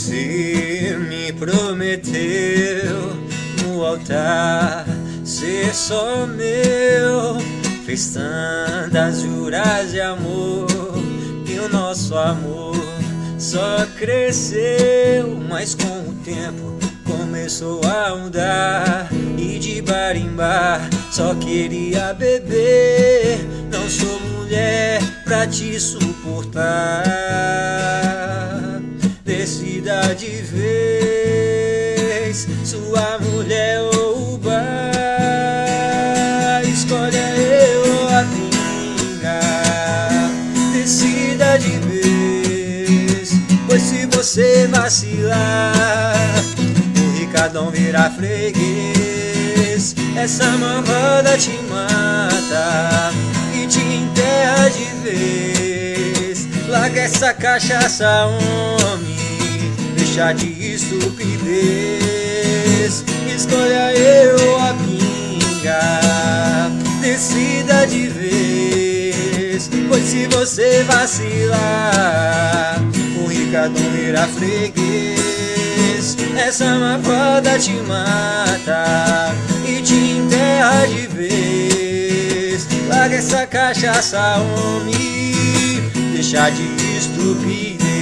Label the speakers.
Speaker 1: Você me prometeu no altar ser só meu. Fez tantas juras de amor e o nosso amor só cresceu. Mas com o tempo começou a mudar e de bar em bar só queria beber. Não sou mulher pra te suportar. Decida de vez, sua mulher ou o bar. Escolha eu ou a pinga. Decida de vez, pois se você vacilar, o Ricardão vira freguês. Essa malvada te mata e te enterra de vez. Larga essa cachaça, homem, deixa de estupidez. Escolha eu ou a pinga. Decida de vez, pois se você vacilar, o Ricardão vira freguês. Essa malvada te mata e te enterra de vez. Larga essa cachaça, homem, deixa de estupidez.